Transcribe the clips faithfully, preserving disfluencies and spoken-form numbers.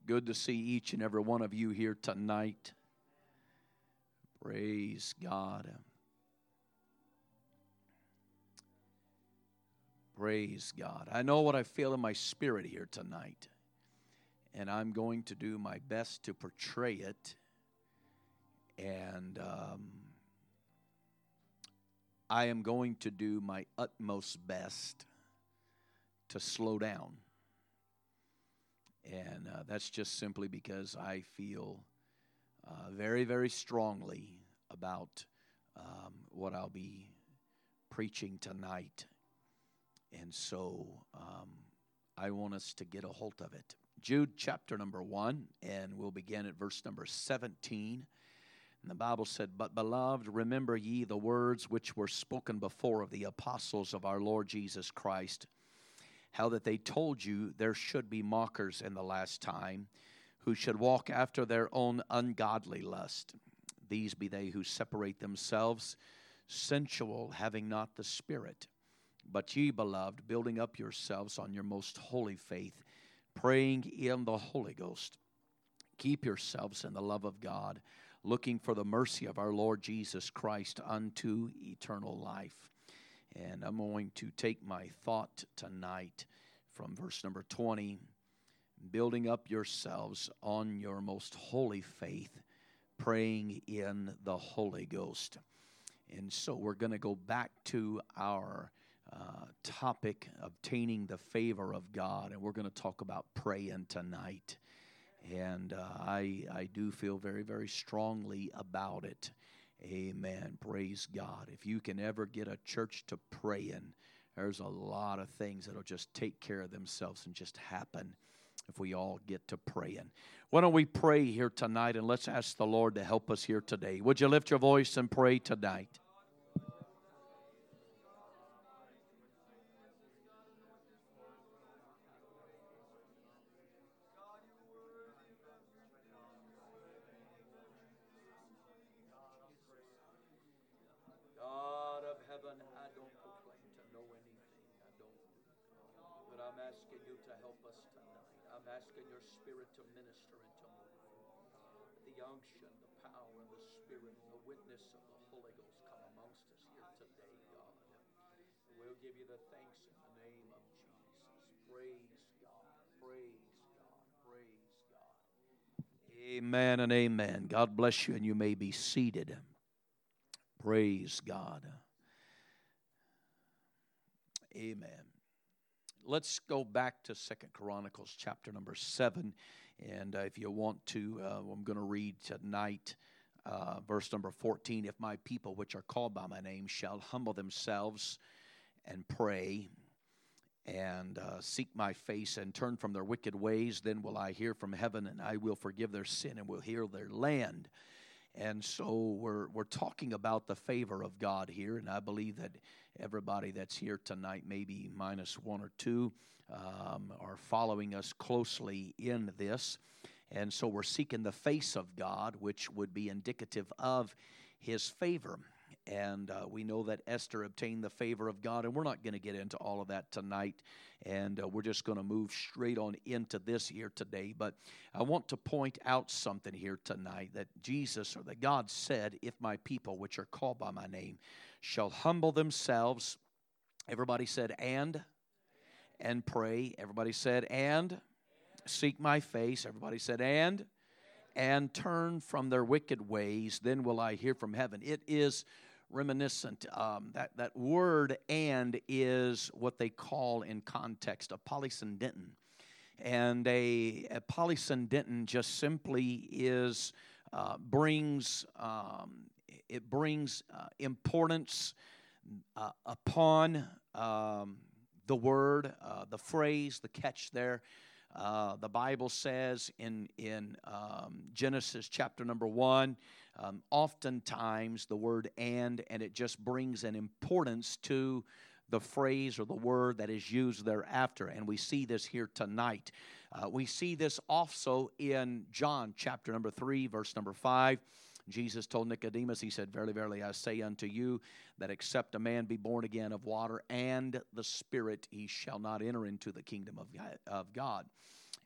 Good to see each and every one of you here tonight. Praise God. Praise God. I know what I feel in my spirit here tonight, and I'm going to do my best to portray it. And um, I am going to do my utmost best to slow down. And uh, that's just simply because I feel uh, very, very strongly about um, what I'll be preaching tonight. And so um, I want us to get a hold of it. Jude chapter number one, and we'll begin at verse number seventeen. And the Bible said, "But beloved, remember ye the words which were spoken before of the apostles of our Lord Jesus Christ, how that they told you there should be mockers in the last time, who should walk after their own ungodly lust. These be they who separate themselves, sensual, having not the Spirit. But ye, beloved, building up yourselves on your most holy faith, praying in the Holy Ghost, keep yourselves in the love of God, looking for the mercy of our Lord Jesus Christ unto eternal life." And I'm going to take my thought tonight from verse number twenty, building up yourselves on your most holy faith, praying in the Holy Ghost. And so we're going to go back to our uh, topic, obtaining the favor of God, and we're going to talk about praying tonight. And uh, I, I do feel very, very strongly about it. Amen. Praise God. If you can ever get a church to praying, there's a lot of things that'll just take care of themselves and just happen if we all get to praying. Why don't we pray here tonight, and let's ask the Lord to help us here today. Would you lift your voice and pray tonight? God of heaven, I don't proclaim to know anything. I don't. But I'm asking you to help us tonight. I'm asking your Spirit to minister and to move. The unction, the power, and the Spirit, and the witness of the Holy Ghost come amongst us here today, God. We'll give you the thanks in the name of Jesus. Praise God. Praise God. Praise God. Amen and amen. God bless you, and you may be seated. Praise God. Amen. Let's go back to Second Chronicles chapter number seven. And uh, if you want to, uh, I'm going to read tonight uh, verse number fourteen. "If my people which are called by my name shall humble themselves and pray and uh, seek my face and turn from their wicked ways, then will I hear from heaven, and I will forgive their sin and will heal their land." And so we're we're talking about the favor of God here, and I believe that everybody that's here tonight, maybe minus one or two, um, are following us closely in this. And so we're seeking the face of God, which would be indicative of His favor. And uh, we know that Esther obtained the favor of God, and we're not going to get into all of that tonight, and uh, we're just going to move straight on into this here today. But I want to point out something here tonight, that Jesus, or that God said, "If my people, which are called by my name, shall humble themselves," everybody said, "and," and pray. Everybody said, "and," seek my face. Everybody said, "and," and turn from their wicked ways, then will I hear from heaven. It is reminiscent. Um, that, that word "and" is what they call in context a polysyndeton. And a, a polysyndeton just simply is, uh, brings, um, it brings uh, importance uh, upon um, the word, uh, the phrase, the catch there. Uh, the Bible says in, in um, Genesis chapter number one, um, oftentimes the word "and," and it just brings an importance to the phrase or the word that is used thereafter. And we see this here tonight. Uh, we see this also in John chapter number three, verse number five. Jesus told Nicodemus, he said, "Verily, verily, I say unto you, that except a man be born again of water and the Spirit, he shall not enter into the kingdom of God."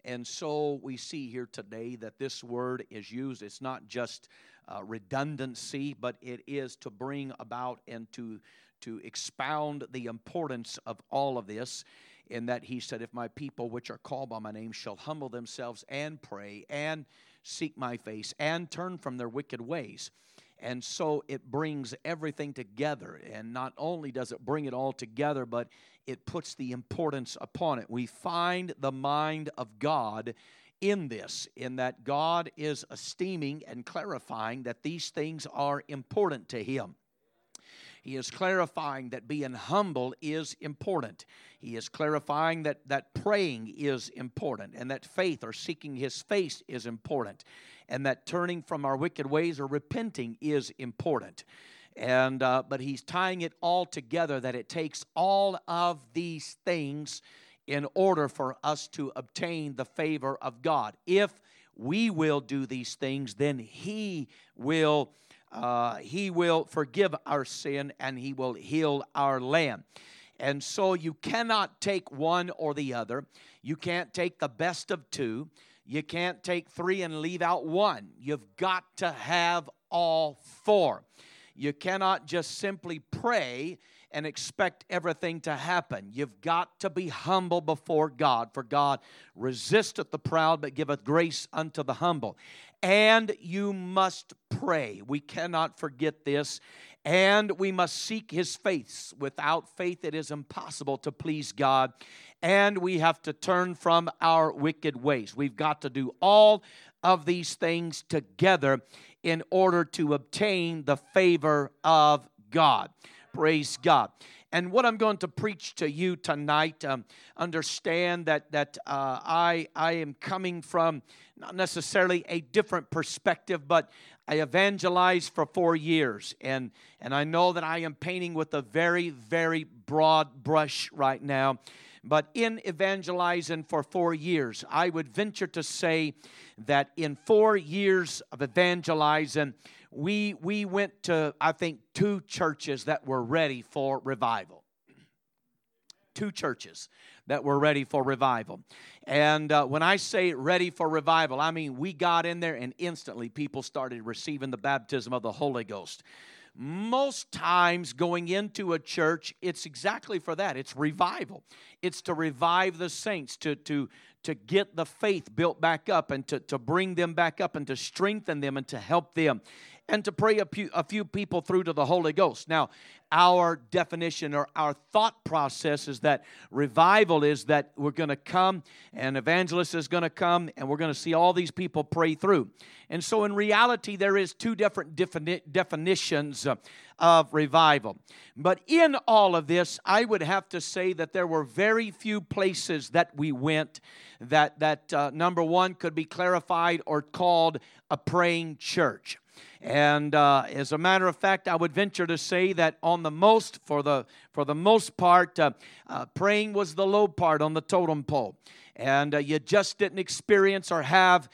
And so we see here today that this word is used. It's not just uh, redundancy, but it is to bring about and to, to expound the importance of all of this, in that he said, if my people which are called by my name shall humble themselves and pray and seek my face and turn from their wicked ways. And so it brings everything together. And not only does it bring it all together, but it puts the importance upon it. We find the mind of God in this, in that God is esteeming and clarifying that these things are important to Him. He is clarifying that being humble is important. He is clarifying that, that praying is important, and that faith or seeking His face is important, and that turning from our wicked ways or repenting is important. And uh, but He's tying it all together, that it takes all of these things in order for us to obtain the favor of God. If we will do these things, then He will Uh, he will forgive our sin, and He will heal our land. And so you cannot take one or the other. You can't take the best of two. You can't take three and leave out one. You've got to have all four. You cannot just simply pray and expect everything to happen. You've got to be humble before God. For God resisteth the proud, but giveth grace unto the humble. And you must pray. We cannot forget this. And we must seek His face. Without faith, it is impossible to please God. And we have to turn from our wicked ways. We've got to do all of these things together in order to obtain the favor of God. Praise God. And what I'm going to preach to you tonight, um, understand that that uh, I I am coming from not necessarily a different perspective, but I evangelized for four years, and and I know that I am painting with a very very broad brush right now. But in evangelizing for four years, I would venture to say that in four years of evangelizing, we we went to, I think, two churches that were ready for revival. Two churches that were ready for revival. And uh, when I say ready for revival, I mean we got in there and instantly people started receiving the baptism of the Holy Ghost. Most times going into a church, it's exactly for that. It's revival. It's to revive the saints, to to to get the faith built back up, and to, to bring them back up, and to strengthen them, and to help them, and to pray a few, a few people through to the Holy Ghost. Now, our definition or our thought process is that revival is that we're going to come, and evangelist is going to come, and we're going to see all these people pray through. And so in reality, there is two different defini- definitions uh, of revival. But in all of this, I would have to say that there were very few places that we went that, that uh, number one, could be clarified or called a praying church. And uh, as a matter of fact, I would venture to say that on the most, for the for the most part, uh, uh, praying was the low part on the totem pole. And uh, you just didn't experience or have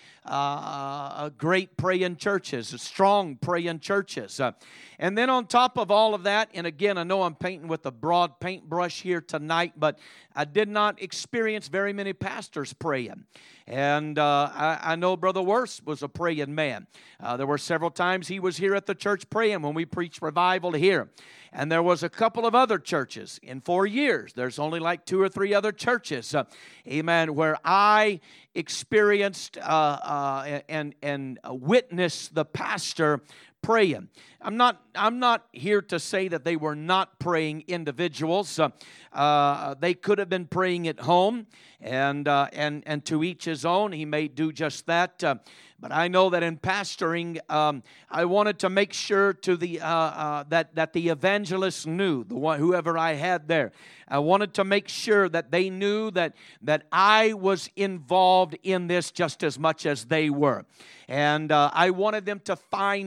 uh, a great praying churches, strong praying churches. Uh, and then on top of all of that, and again, I know I'm painting with a broad paintbrush here tonight, but I did not experience very many pastors praying. And uh, I, I know Brother Worse was a praying man. Uh, there were several times he was here at the church praying when we preached revival here. And there was a couple of other churches in four years. There's only like two or three other churches, uh, amen, where I experienced uh, uh, and and witnessed the pastor praying. I'm not I'm not here to say that they were not praying individuals. Uh, uh, they could have been praying at home, and uh, and and to each his own. He may do just that. Uh, But I know that in pastoring, um, I wanted to make sure to the uh, uh, that that the evangelists knew, the one whoever I had there. I wanted to make sure that they knew that that I was involved in this just as much as they were, and uh, I wanted them to find me uh,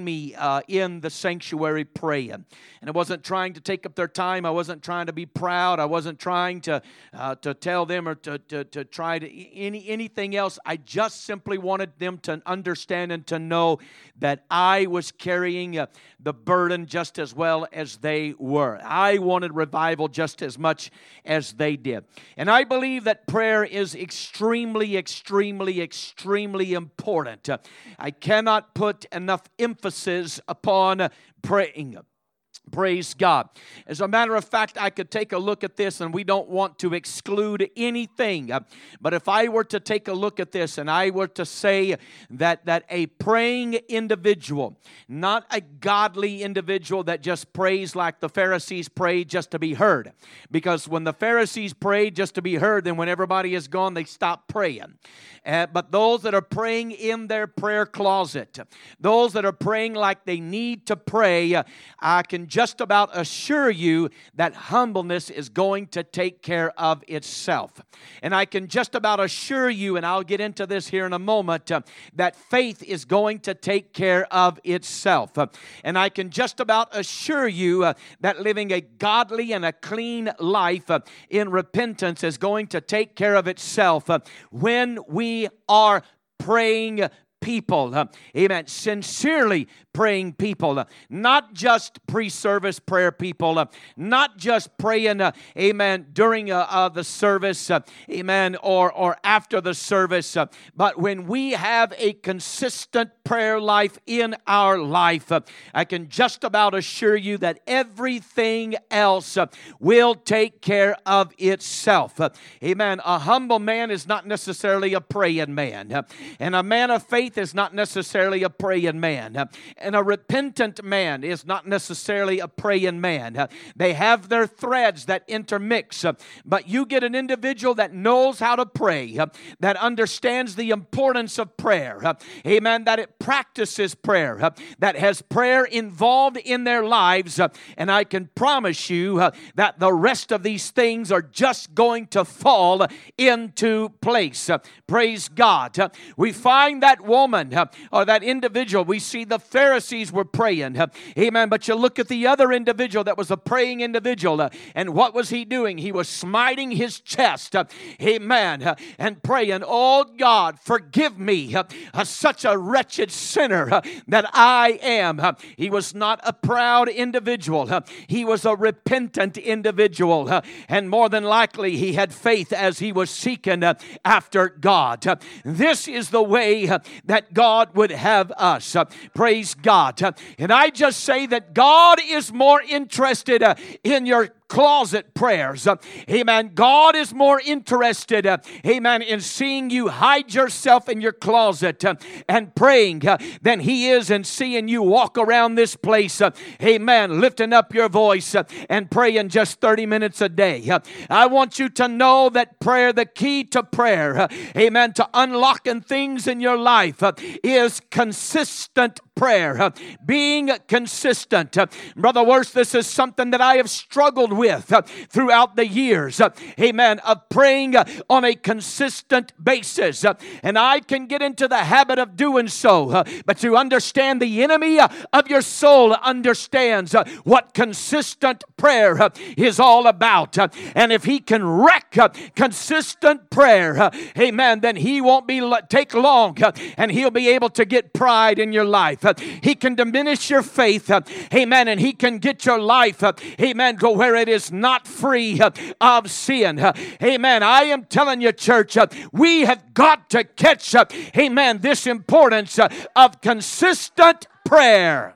uh, in the sanctuary praying. And I wasn't trying to take up their time. I wasn't trying to be proud. I wasn't trying to uh, to tell them or to, to, to try to any anything else. I just simply wanted them to understand and to know that I was carrying uh, the burden just as well as they were. I wanted revival just as much as they did. And I believe that prayer is extremely, extremely, extremely important. Uh, I cannot put enough emphasis upon praying. Praise God. As a matter of fact, I could take a look at this, and we don't want to exclude anything. Uh, but if I were to take a look at this and I were to say that, that a praying individual, not a godly individual that just prays like the Pharisees prayed just to be heard. Because when the Pharisees prayed just to be heard, then when everybody is gone, they stop praying. Uh, but those that are praying in their prayer closet, those that are praying like they need to pray, uh, I can just about assure you that humbleness is going to take care of itself. And I can just about assure you, and I'll get into this here in a moment, uh, that faith is going to take care of itself. Uh, and I can just about assure you uh, that living a godly and a clean life uh, in repentance is going to take care of itself uh, when we are praying people. Uh, amen. Sincerely praying people. Uh, not just pre-service prayer people. Uh, not just praying, uh, amen, during uh, uh, the service, uh, amen, or, or after the service. Uh, but when we have a consistent prayer life in our life, uh, I can just about assure you that everything else uh, will take care of itself. Uh, amen. A humble man is not necessarily a praying man. Uh, and a man of faith is not necessarily a praying man. Uh, and a repentant man is not necessarily a praying man. Uh, they have their threads that intermix. Uh, but you get an individual that knows how to pray, uh, that understands the importance of prayer. Uh, amen. That it practices prayer, uh, that has prayer involved in their lives. Uh, and I can promise you uh, that the rest of these things are just going to fall into place. Uh, praise God. Uh, we find that woman uh, or that individual. We see the Pharisees were praying. Uh, amen. But you look at the other individual that was a praying individual. Uh, and what was he doing? He was smiting his chest. Uh, amen. Uh, and praying, oh God, forgive me, uh, uh, such a wretched sinner uh, that I am. Uh, he was not a proud individual. Uh, he was a repentant individual. Uh, and more than likely, he had faith as he was seeking uh, after God. Uh, this is the way uh, that God would have us. Uh, praise God. Uh, and I just say that God is more interested uh, in your closet prayers. Uh, amen. God is more interested, uh, amen, in seeing you hide yourself in your closet uh, and praying uh, than He is in seeing you walk around this place, uh, amen, lifting up your voice uh, and praying just thirty minutes a day. Uh, I want you to know that prayer, the key to prayer, uh, amen, to unlocking things in your life uh, is consistent prayer. Uh, being consistent. Uh, Brother Worst, this is something that I have struggled with. with uh, throughout the years, uh, amen, of praying uh, on a consistent basis. Uh, and I can get into the habit of doing so, uh, but to understand the enemy uh, of your soul understands uh, what consistent prayer uh, is all about. Uh, and if he can wreck uh, consistent prayer, uh, amen, then he won't be take long uh, and he'll be able to get pride in your life. Uh, he can diminish your faith, uh, amen, and he can get your life, uh, amen, go where it is not free uh, of sin. Uh, amen. I am telling you, church, uh, we have got to catch up, uh, amen, this importance uh, of consistent prayer.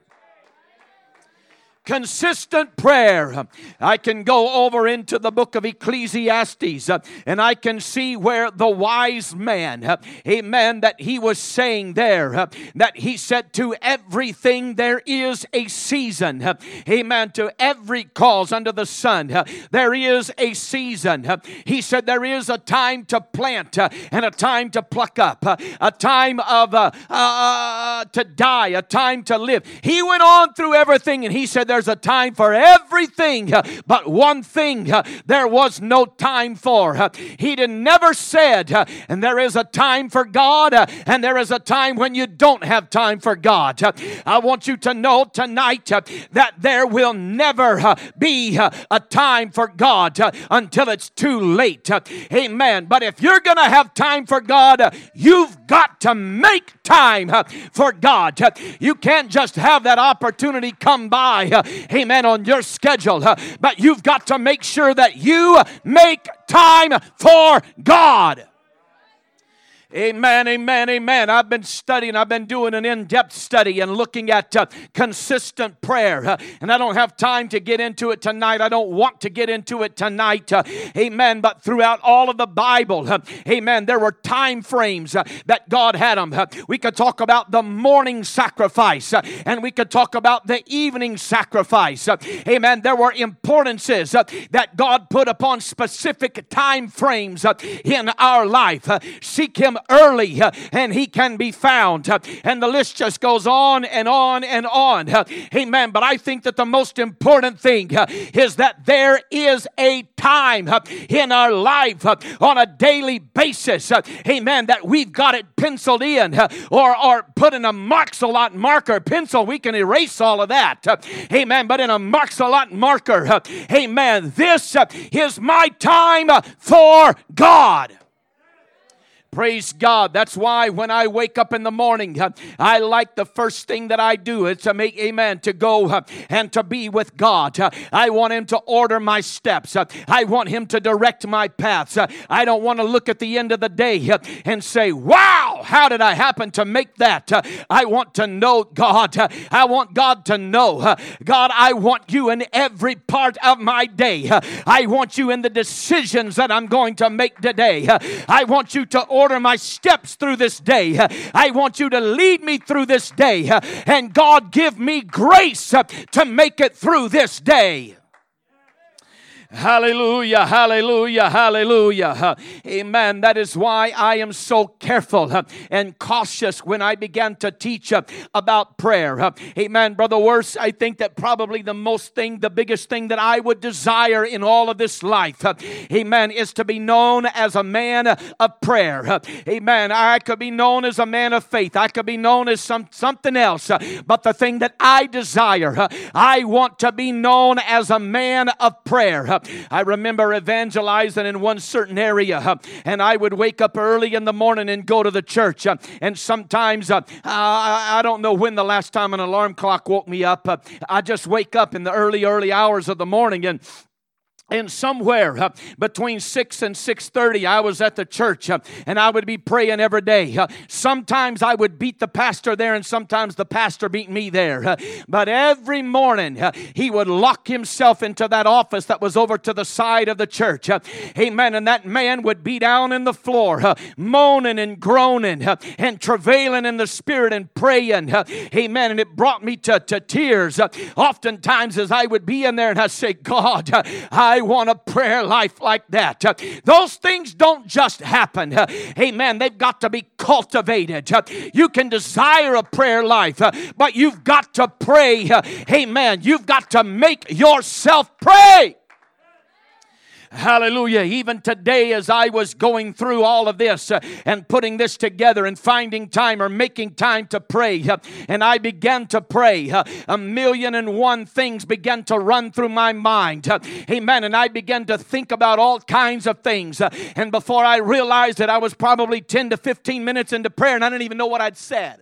Consistent prayer. I can go over into the book of Ecclesiastes uh, and I can see where the wise man, uh, amen, that he was saying there, uh, that he said to everything there is a season. Uh, amen. To every cause under the sun, uh, there is a season. Uh, he said there is a time to plant uh, and a time to pluck up, uh, a time of uh, uh, to die, a time to live. He went on through everything and he said there there's a time for everything, but one thing there was no time for. He did never said, and there is a time for God, and there is a time when you don't have time for God. I want you to know tonight that there will never be a time for God until it's too late. Amen. But if you're going to have time for God, you've got to make time for God. You can't just have that opportunity come by, amen, on your schedule, but you've got to make sure that you make time for God. Amen, amen, amen. I've been studying, I've been doing an in-depth study and looking at uh, consistent prayer. Uh, and I don't have time to get into it tonight. I don't want to get into it tonight. Uh, amen. But throughout all of the Bible, uh, amen, there were time frames uh, that God had them. Uh, we could talk about the morning sacrifice, uh, and we could talk about the evening sacrifice. Uh, amen. There were importances uh, that God put upon specific time frames uh, in our life. Uh, seek Him early uh, and He can be found. Uh, and the list just goes on and on and on. Uh, amen. But I think that the most important thing uh, is that there is a time uh, in our life uh, on a daily basis. Uh, amen. That we've got it penciled in uh, or, or put in a Marks-a-Lot marker. Pencil, we can erase all of that. Uh, amen. But in a Marks-a-Lot marker, uh, amen, this uh, is my time uh, for God. Praise God. That's why when I wake up in the morning, uh, I like the first thing that I do is to make, amen, to go uh, and to be with God. Uh, I want Him to order my steps. Uh, I want Him to direct my paths. Uh, I don't want to look at the end of the day uh, and say, wow, how did I happen to make that? Uh, I want to know God. Uh, I want God to know. Uh, God, I want you in every part of my day. Uh, I want you in the decisions that I'm going to make today. Uh, I want you to order Order my steps through this day. I want you to lead me through this day. And God, give me grace to make it through this day. Hallelujah, hallelujah, hallelujah. Amen. That is why I am so careful and cautious when I began to teach about prayer. Amen. Brother Worse, I think that probably the most thing, the biggest thing that I would desire in all of this life, amen, is to be known as a man of prayer. Amen. I could be known as a man of faith. I could be known as some, something else. But the thing that I desire, I want to be known as a man of prayer. I remember evangelizing in one certain area, uh, and I would wake up early in the morning and go to the church. Uh, and sometimes, uh, I, I don't know when the last time an alarm clock woke me up. Uh, I just wake up in the early, early hours of the morning, and And somewhere uh, between six and six thirty, I was at the church, uh, and I would be praying every day. Uh, sometimes I would beat the pastor there, and sometimes the pastor beat me there. Uh, but every morning, uh, he would lock himself into that office that was over to the side of the church. Uh, amen. And that man would be down in the floor, uh, moaning and groaning uh, and travailing in the spirit and praying. Uh, amen. And it brought me to, to tears. Uh, oftentimes, as I would be in there, and I say, God, uh, I I want a prayer life like that. Uh, those things don't just happen. Uh, amen. They've got to be cultivated. Uh, you can desire a prayer life, uh, but you've got to pray. Uh, amen. You've got to make yourself pray. Hallelujah. Even today, as I was going through all of this uh, and putting this together and finding time or making time to pray, uh, and I began to pray, uh, a million and one things began to run through my mind. Uh, amen. And I began to think about all kinds of things. Uh, and before I realized it, I was probably ten to fifteen minutes into prayer, and I didn't even know what I'd said.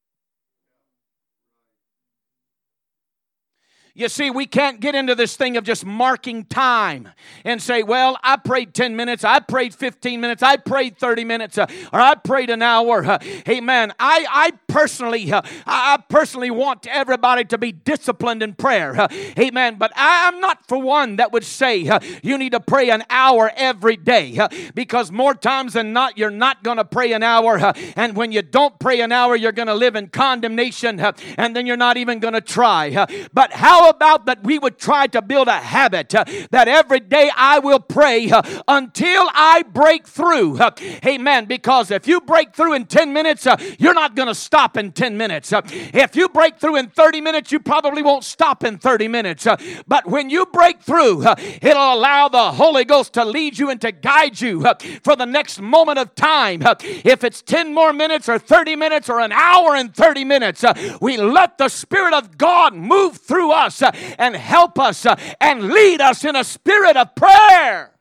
You see, we can't get into this thing of just marking time and say, well, I prayed ten minutes, I prayed fifteen minutes, I prayed thirty minutes, uh, or I prayed an hour. Uh, amen. I, I personally, uh, I personally want everybody to be disciplined in prayer. Uh, amen. But I, I'm not for one that would say uh, you need to pray an hour every day, uh, because more times than not, you're not going to pray an hour. Uh, and when you don't pray an hour, you're going to live in condemnation, uh, and then you're not even going to try. Uh, but how How about that we would try to build a habit uh, that every day I will pray uh, until I break through. Uh, amen. Because if you break through in ten minutes, uh, you're not going to stop in ten minutes. Uh, if you break through in thirty minutes, you probably won't stop in thirty minutes. Uh, but when you break through, uh, it'll allow the Holy Ghost to lead you and to guide you uh, for the next moment of time. Uh, if it's ten more minutes or thirty minutes or an hour and thirty minutes, uh, we let the Spirit of God move through us uh, and help us uh, and lead us in a spirit of prayer.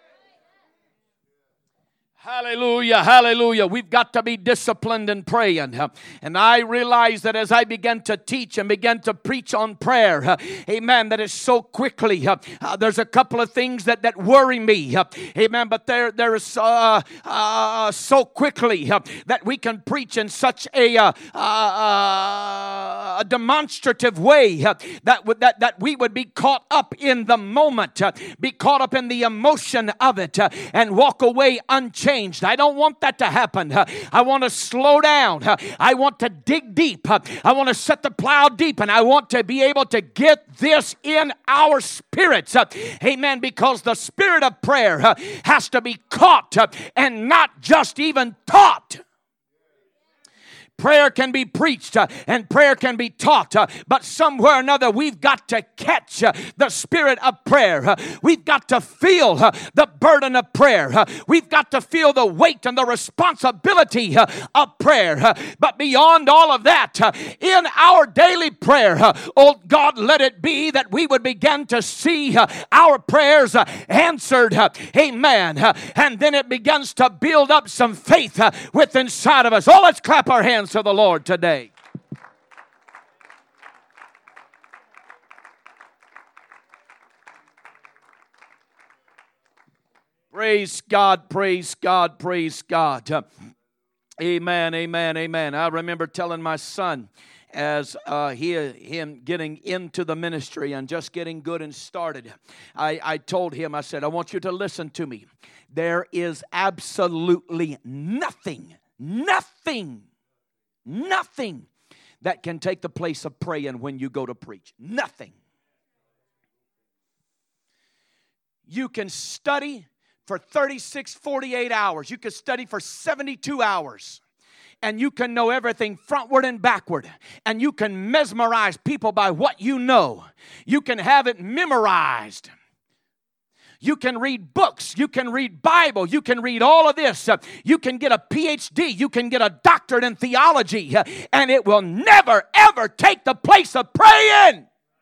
Hallelujah, hallelujah. We've got to be disciplined in praying. And I realize that as I began to teach and began to preach on prayer, amen, that is so quickly. Uh, there's a couple of things that, that worry me. Uh, amen, but there, there is uh, uh, so quickly uh, that we can preach in such a, uh, uh, a demonstrative way uh, that, would, that, that we would be caught up in the moment, uh, be caught up in the emotion of it, uh, and walk away unchanged. I don't want that to happen. I want to slow down. I want to dig deep. I want to set the plow deep, and I want to be able to get this in our spirits. Amen. Because the spirit of prayer has to be caught and not just even taught. Prayer can be preached uh, and prayer can be taught, uh, but somewhere or another we've got to catch uh, the spirit of prayer. Uh, we've got to feel uh, the burden of prayer. Uh, we've got to feel the weight and the responsibility uh, of prayer. Uh, but beyond all of that, uh, in our daily prayer, uh, oh God, let it be that we would begin to see uh, our prayers uh, answered. Uh, amen. Uh, and then it begins to build up some faith uh, within inside of us. Oh, let's clap our hands to the Lord today. Praise God, praise God, praise God. Uh, amen, amen, amen. I remember telling my son as uh, he, him getting into the ministry and just getting good and started, I, I told him, I said, I want you to listen to me. There is absolutely nothing, nothing Nothing that can take the place of praying when you go to preach. Nothing. You can study for thirty-six, forty-eight hours. You can study for seventy-two hours. And you can know everything frontward and backward. And you can mesmerize people by what you know. You can have it memorized. You can read books. You can read Bible. You can read all of this. Uh, you can get a P H D. You can get a doctorate in theology. Uh, and it will never, ever take the place of praying.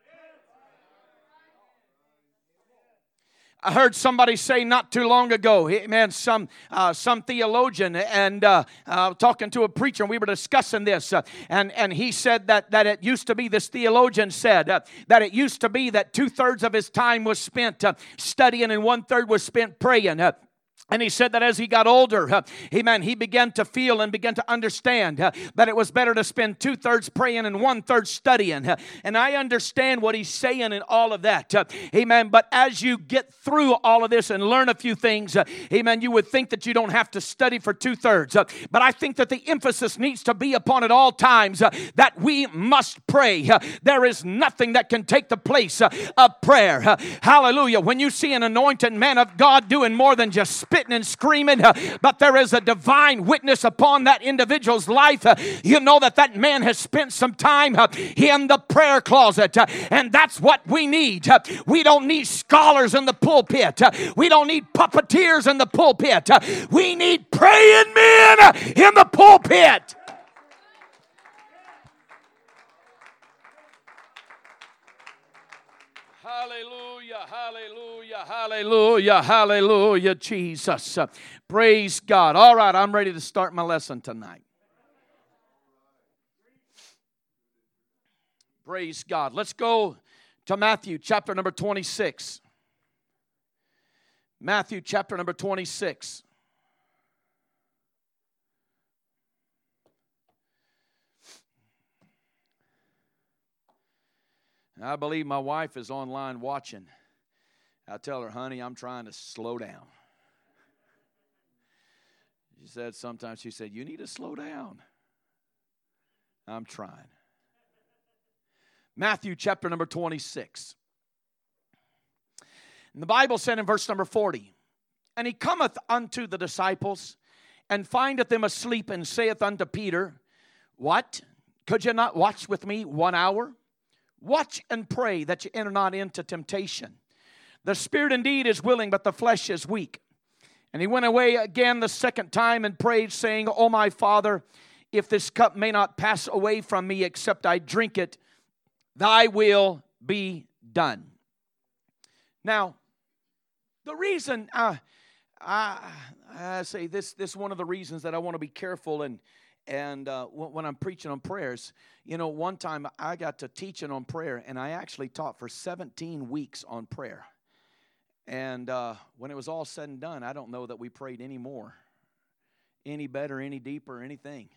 I heard somebody say not too long ago, man, some uh, some theologian, and uh, uh, talking to a preacher, and we were discussing this, uh, and, and he said that, that it used to be, this theologian said, uh, that it used to be that two-thirds of his time was spent uh, studying and one-third was spent praying. Uh, And he said that as he got older, uh, amen, he began to feel and began to understand uh, that it was better to spend two-thirds praying and one-third studying. Uh, and I understand what he's saying and all of that. Uh, amen. But as you get through all of this and learn a few things, uh, amen, you would think that you don't have to study for two-thirds. Uh, but I think that the emphasis needs to be upon at all times uh, that we must pray. Uh, there is nothing that can take the place uh, of prayer. Uh, hallelujah. When you see an anointed man of God doing more than just spitting and screaming, uh, but there is a divine witness upon that individual's life, uh, you know that that man has spent some time uh, in the prayer closet, uh, and that's what we need. Uh, we don't need scholars in the pulpit. Uh, we don't need puppeteers in the pulpit. Uh, we need praying men uh, in the pulpit. Hallelujah, hallelujah, hallelujah, hallelujah, Jesus. Uh, praise God. All right, I'm ready to start my lesson tonight. Praise God. Let's go to Matthew chapter number twenty-six. Matthew chapter number twenty-six. I believe my wife is online watching. I tell her, honey, I'm trying to slow down. She said sometimes, she said, you need to slow down. I'm trying. Matthew chapter number twenty-six. And the Bible said in verse number forty, and he cometh unto the disciples, and findeth them asleep, and saith unto Peter, what? Could you not watch with me one hour? Watch and pray that you enter not into temptation. The spirit indeed is willing, but the flesh is weak. And he went away again the second time and prayed, saying, O my Father, if this cup may not pass away from me except I drink it, thy will be done. Now, the reason I, I, I say this, this is one of the reasons that I want to be careful and And uh, when I'm preaching on prayers, you know, one time I got to teaching on prayer, and I actually taught for seventeen weeks on prayer. And uh, when it was all said and done, I don't know that we prayed any more, any better, any deeper, anything.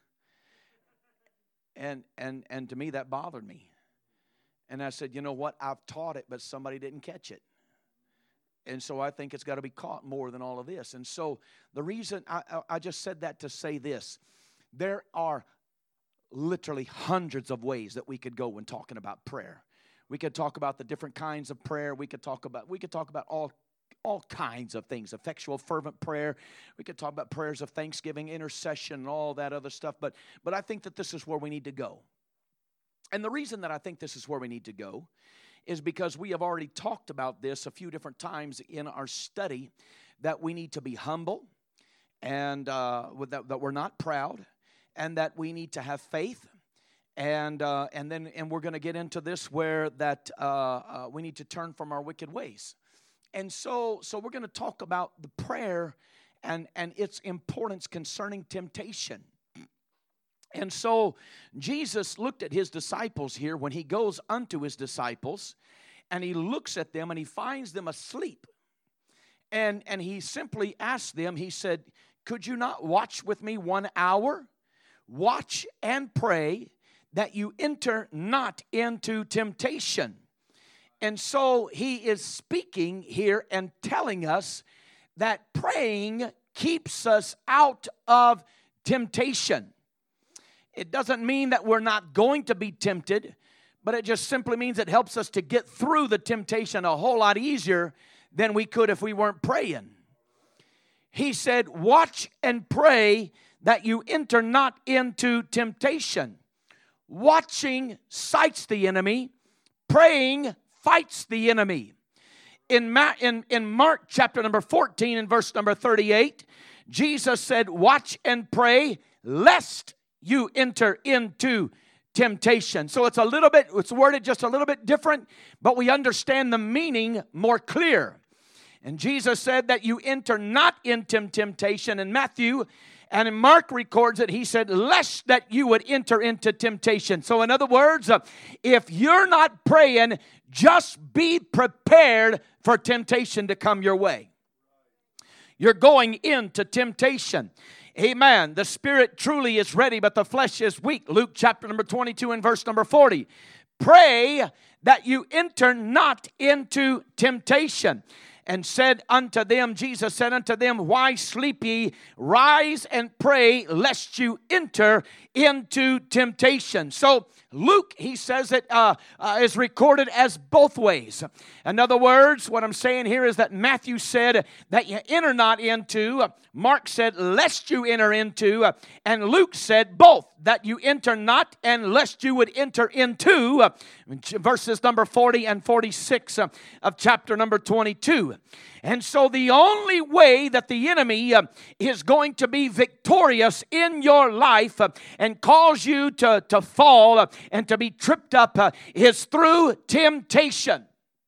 And and and to me, that bothered me. And I said, you know what? I've taught it, but somebody didn't catch it. And so I think it's got to be caught more than all of this. And so the reason I, I just said that to say this. There are literally hundreds of ways that we could go when talking about prayer. We could talk about the different kinds of prayer. We could talk about we could talk about all all kinds of things, effectual, fervent prayer. We could talk about prayers of thanksgiving, intercession, and all that other stuff. But but I think that this is where we need to go. And the reason that I think this is where we need to go is because we have already talked about this a few different times in our study, that we need to be humble, and uh, that, that we're not proud, and that we need to have faith, and uh, and then and we're going to get into this where that uh, uh, we need to turn from our wicked ways, and so so we're going to talk about the prayer and and its importance concerning temptation. And so Jesus looked at his disciples here when he goes unto his disciples, and he looks at them and he finds them asleep, and and he simply asked them. He said, "Could you not watch with me one hour? Watch and pray that you enter not into temptation." And so he is speaking here and telling us that praying keeps us out of temptation. It doesn't mean that we're not going to be tempted, but it just simply means it helps us to get through the temptation a whole lot easier than we could if we weren't praying. He said, watch and pray that you enter not into temptation. Watching sights the enemy. Praying fights the enemy. In, Ma- in, in Mark chapter number fourteen and verse number thirty-eight, Jesus said, watch and pray lest you enter into temptation. So it's a little bit, it's worded just a little bit different, but we understand the meaning more clear. And Jesus said that you enter not into temptation. In Matthew and in Mark records it, he said, lest that you would enter into temptation. So in other words, uh, if you're not praying, just be prepared for temptation to come your way. You're going into temptation. Amen. The spirit truly is ready, but the flesh is weak. Luke chapter number twenty-two and verse number forty. Pray that you enter not into temptation. And said unto them, Jesus said unto them, why sleep ye? Rise and pray, lest you enter into temptation. So Luke, he says it uh, uh, is recorded as both ways. In other words, what I'm saying here is that Matthew said that you enter not into. Mark said, lest you enter into. And Luke said both, that you enter not and lest you would enter into. Verses number forty and forty-six of chapter number twenty-two. And so the only way that the enemy uh, is going to be victorious in your life uh, and cause you to, to fall uh, and to be tripped up uh, is through temptation.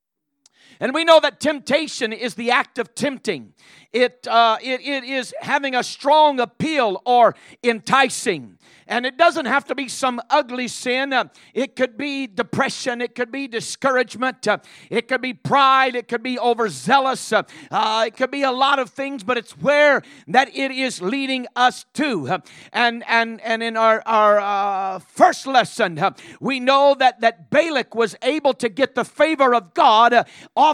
And we know that temptation is the act of tempting. It, uh, it, it is having a strong appeal or enticing. And it doesn't have to be some ugly sin. Uh, it could be depression. It could be discouragement. Uh, it could be pride. It could be overzealous. Uh, uh, it could be a lot of things, but it's where that it is leading us to. Uh, and, and, and in our, our uh, first lesson, uh, we know that, that Balak was able to get the favor of God uh, off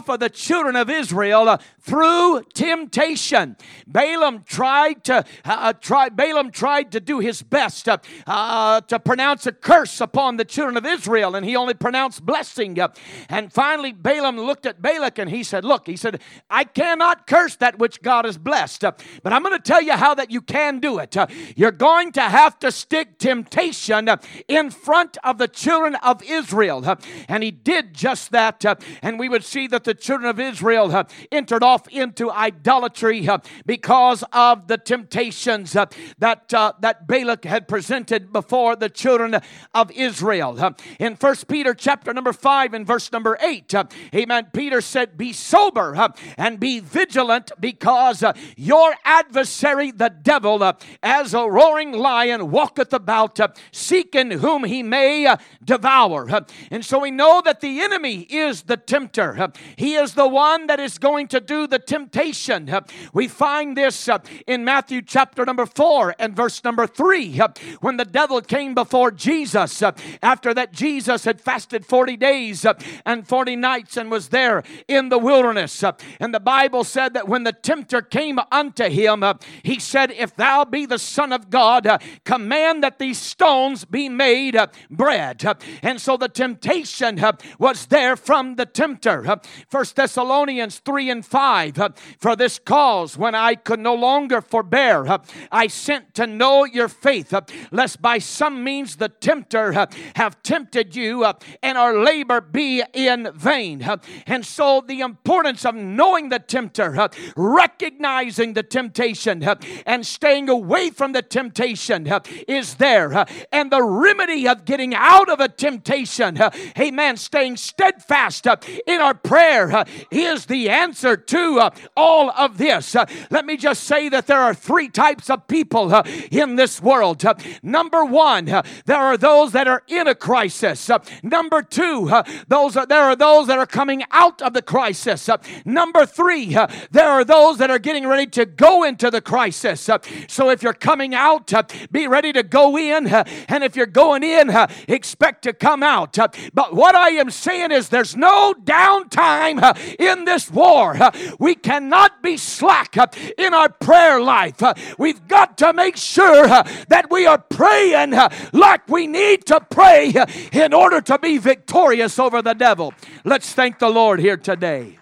off of the children of Israel uh, through temptation. Balaam tried to uh, try. Balaam tried to do his best uh, uh, to pronounce a curse upon the children of Israel, and he only pronounced blessing. Uh, and finally, Balaam looked at Balak and he said, "Look," he said, "I cannot curse that which God has blessed, uh, but I'm going to tell you how that you can do it. Uh, you're going to have to stick temptation uh, in front of the children of Israel." Uh, and he did just that, uh, and we would see that the children of Israel uh, entered off into idolatry uh, because of the temptations uh, that uh, that Balak had presented before the children of Israel. Uh, in First Peter chapter number five and verse number eight, uh, amen, Peter said, "Be sober uh, and be vigilant, because uh, your adversary the devil, uh, as a roaring lion, walketh about, uh, seeking whom he may uh, devour." Uh, and so we know that the enemy is the tempter. Uh, he is the one that is going to do the temptation. Uh, we find this uh, in Matthew chapter number four and verse number three, uh, when the devil came before Jesus uh, after that Jesus had fasted forty days uh, and forty nights and was there in the wilderness. Uh, and the Bible said that when the tempter came unto him, uh, he said, "If thou be the Son of God, uh, command that these stones be made uh, bread." Uh, and so the temptation uh, was there from the tempter. Uh, First Thessalonians three and five, uh, "For this cause, when I could no longer forbear, uh, I sent to know your faith, uh, lest by some means the tempter uh, have tempted you, uh, and our labor be in vain." Uh, and so the importance of knowing the tempter, uh, recognizing the temptation, uh, and staying away from the temptation uh, is there. Uh, and the remedy of getting out of a temptation, uh, amen, staying steadfast uh, in our prayer uh, is the answer to uh, all of this. Uh, let me just say that there are three types of people uh, in this world. Uh, number one, uh, there are those that are in a crisis. Uh, number two, uh, those are, there are those that are coming out of the crisis. Uh, number three, uh, there are those that are getting ready to go into the crisis. Uh, so if you're coming out, uh, be ready to go in. Uh, and if you're going in, uh, expect to come out. Uh, but what I am saying is there's no downtime uh, in this war. Uh, we cannot be slack uh, in our prayer life. Uh, we've got to make sure uh, that we are praying uh, like we need to pray uh, in order to be victorious over the devil. Let's thank the Lord here today.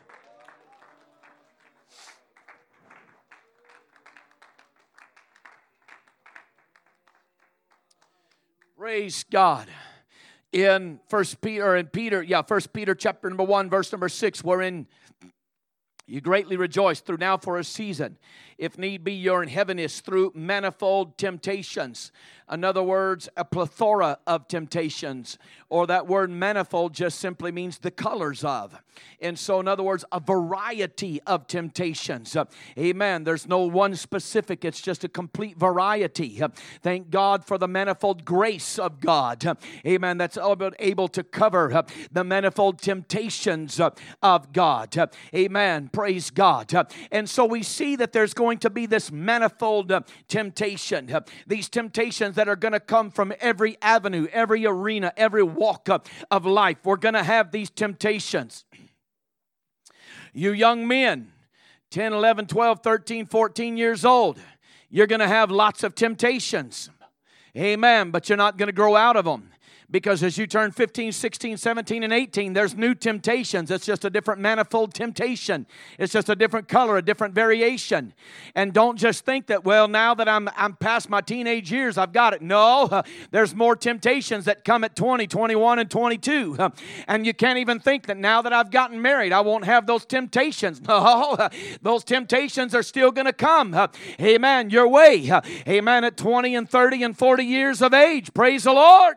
Praise God. In First Peter and Peter, yeah, First Peter chapter number one, verse number six, wherein you greatly rejoice through now for a season, if need be, you're in heaviness through manifold temptations. In other words, a plethora of temptations. Or that word manifold just simply means the colors of. And so, in other words, a variety of temptations. Uh, amen. There's no one specific. It's just a complete variety. Uh, thank God for the manifold grace of God. Uh, amen. That's able to cover uh, the manifold temptations uh, of God. Uh, amen. Praise God. Uh, and so we see that there's going to be this manifold uh, temptation. Uh, these temptations that are going to come from every avenue, every arena, every walk of, of life. We're going to have these temptations. You young men, ten, eleven, twelve, thirteen, fourteen years old, you're going to have lots of temptations. Amen. But you're not going to grow out of them. Because as you turn fifteen, sixteen, seventeen, and eighteen, there's new temptations. It's just a different manifold temptation. It's just a different color, a different variation. And don't just think that, well, now that I'm I'm past my teenage years, I've got it. No, uh, there's more temptations that come at twenty, twenty-one, and twenty-two. Uh, and you can't even think that now that I've gotten married, I won't have those temptations. No, uh, those temptations are still going to come. Uh, amen. Your way. Uh, amen. At twenty and thirty and forty years of age. Praise the Lord.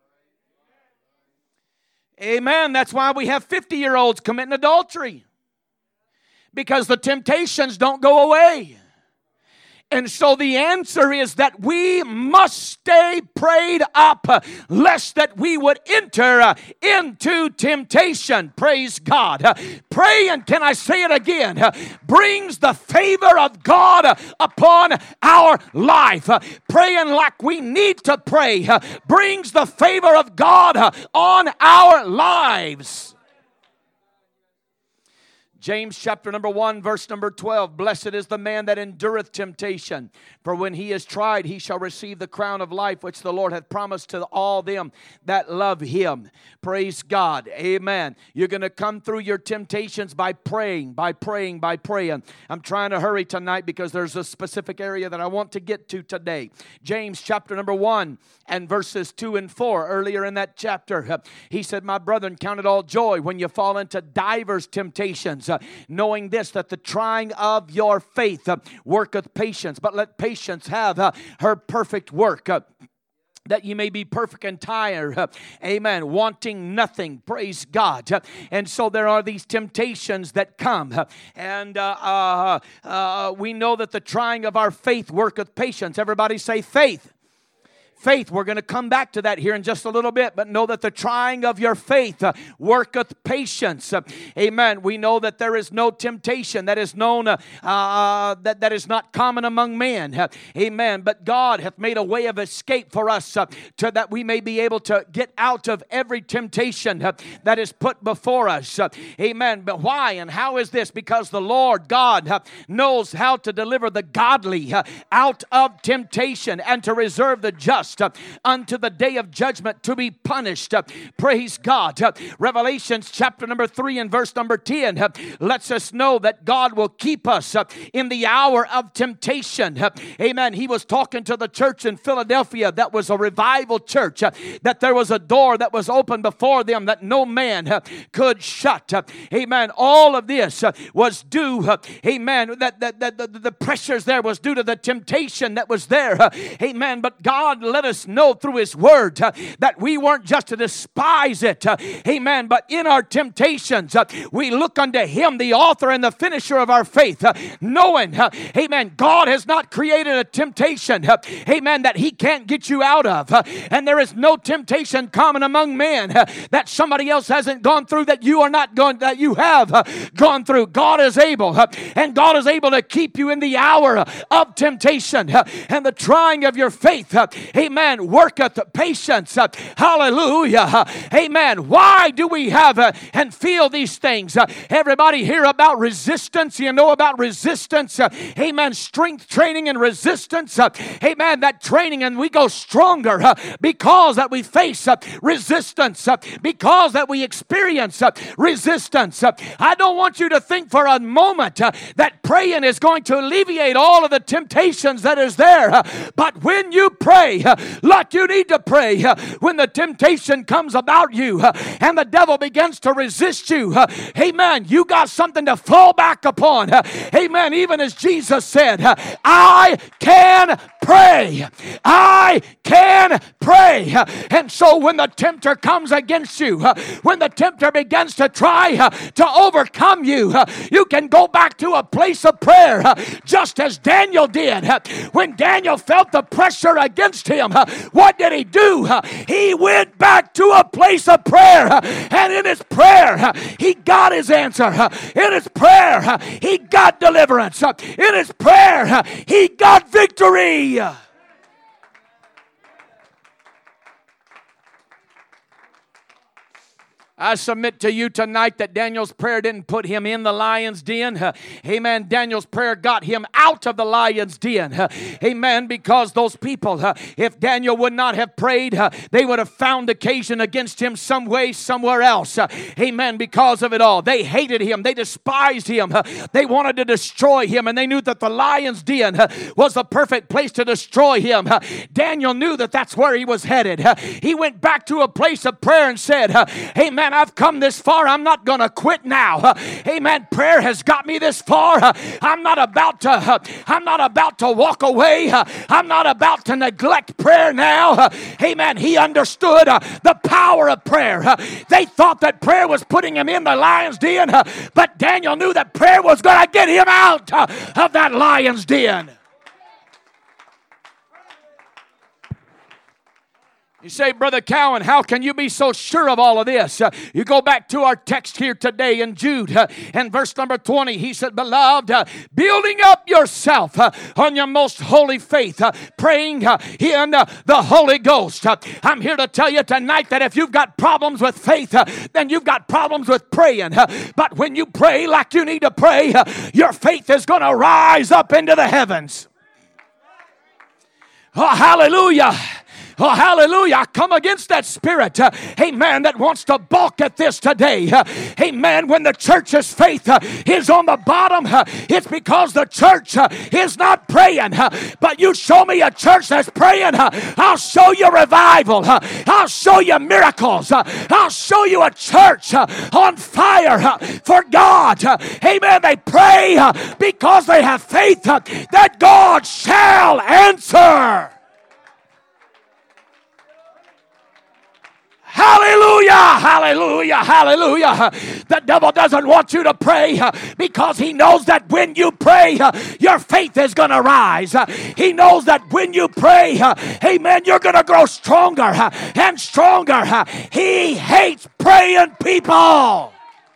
Amen. That's why we have fifty-year-olds committing adultery. Because the temptations don't go away. And so the answer is that we must stay prayed up, uh, lest that we would enter uh, into temptation. Praise God. Uh, praying, can I say it again, uh, brings the favor of God uh, upon our life. Uh, praying like we need to pray uh, brings the favor of God uh, on our lives. James chapter number one, verse number twelve. Blessed is the man that endureth temptation, for when he is tried, he shall receive the crown of life, which the Lord hath promised to all them that love him. Praise God. Amen. You're going to come through your temptations by praying, by praying, by praying. I'm trying to hurry tonight because there's a specific area that I want to get to today. James chapter number one and verses two and four. Earlier in that chapter, he said, my brethren, count it all joy when you fall into divers temptations, uh, knowing this, that the trying of your faith uh, worketh patience. But let patience have uh, her perfect work, uh, that you may be perfect and tired, uh, amen, wanting nothing. Praise God. Uh, and so there are these temptations that come, uh, and uh, uh, uh, we know that the trying of our faith worketh patience. Everybody say faith. Faith, we're going to come back to that here in just a little bit, but know that the trying of your faith uh, worketh patience. Uh, amen. We know that there is no temptation that is known, uh, uh, that, that is not common among men. Uh, amen. But God hath made a way of escape for us uh, to that we may be able to get out of every temptation uh, that is put before us. Uh, amen. But why and how is this? Because the Lord God uh, knows how to deliver the godly uh, out of temptation and to reserve the just Uh, unto the day of judgment to be punished. Uh, praise God. Uh, Revelations chapter number three and verse number ten uh, lets us know that God will keep us uh, in the hour of temptation. Uh, amen. He was talking to the church in Philadelphia that was a revival church, uh, that there was a door that was open before them that no man uh, could shut. Uh, amen. All of this uh, was due, uh, amen, that, that, that the, the pressures there was due to the temptation that was there. Uh, amen. But God let us know through His Word uh, that we weren't just to despise it, uh, amen, but in our temptations uh, we look unto Him, the author and the finisher of our faith, uh, knowing, uh, amen, God has not created a temptation, uh, amen, that He can't get you out of, uh, and there is no temptation common among men uh, that somebody else hasn't gone through that you are not going, that you have uh, gone through. God is able, uh, and God is able to keep you in the hour uh, of temptation uh, and the trying of your faith, uh, amen, worketh patience. Uh, hallelujah. Uh, amen. Why do we have uh, and feel these things? Uh, everybody hear about resistance. You know about resistance. Uh, amen. Strength training and resistance. Uh, amen. That training, and we go stronger uh, because that we face uh, resistance, uh, because that we experience uh, resistance. Uh, I don't want you to think for a moment uh, that praying is going to alleviate all of the temptations that is there. Uh, but when you pray, uh, like you need to pray, uh, when the temptation comes about you uh, and the devil begins to resist you, uh, amen, you got something to fall back upon. Uh, amen. Even as Jesus said, uh, I can pray. I can pray. Uh, and so when the tempter comes against you, uh, when the tempter begins to try uh, to overcome you, uh, you can go back to a place of prayer, uh, just as Daniel did. Uh, when Daniel felt the pressure against him, uh, what did he do? Uh, he went back to a place of prayer, uh, and in his prayer, uh, he got his answer. Uh, in his prayer, uh, he got deliverance. Uh, in his prayer, uh, he got victory. I submit to you tonight that Daniel's prayer didn't put him in the lion's den. Uh, amen. Daniel's prayer got him out of the lion's den. Uh, amen. Because those people, uh, if Daniel would not have prayed, uh, they would have found occasion against him some way, somewhere else. Uh, amen. Because of it all. They hated him. They despised him. Uh, they wanted to destroy him. And they knew that the lion's den uh, was the perfect place to destroy him. Uh, Daniel knew that that's where he was headed. Uh, he went back to a place of prayer and said, uh, amen. I've come this far. I'm not going to quit now. Uh, amen. Prayer has got me this far. Uh, I'm not about to. Uh, I'm not about to walk away. Uh, I'm not about to neglect prayer now. Uh, amen. He understood uh, the power of prayer. Uh, they thought that prayer was putting him in the lion's den, uh, but Daniel knew that prayer was going to get him out uh, of that lion's den. You say, Brother Cowan, how can you be so sure of all of this? Uh, you go back to our text here today in Jude uh, and verse number twenty. He said, Beloved, uh, building up yourself uh, on your most holy faith, uh, praying uh, in uh, the Holy Ghost. Uh, I'm here to tell you tonight that if you've got problems with faith, uh, then you've got problems with praying. Uh, but when you pray like you need to pray, uh, your faith is going to rise up into the heavens. Oh, hallelujah. Oh, hallelujah. I come against that spirit, uh, amen, that wants to balk at this today. Uh, amen. When the church's faith uh, is on the bottom, uh, it's because the church uh, is not praying. Uh, but you show me a church that's praying, uh, I'll show you revival. Uh, I'll show you miracles. Uh, I'll show you a church uh, on fire uh, for God. Uh, amen. They pray uh, because they have faith uh, that God shall answer. Hallelujah, hallelujah, hallelujah. The devil doesn't want you to pray because he knows that when you pray, your faith is going to rise. He knows that when you pray, amen, you're going to grow stronger and stronger. He hates praying people.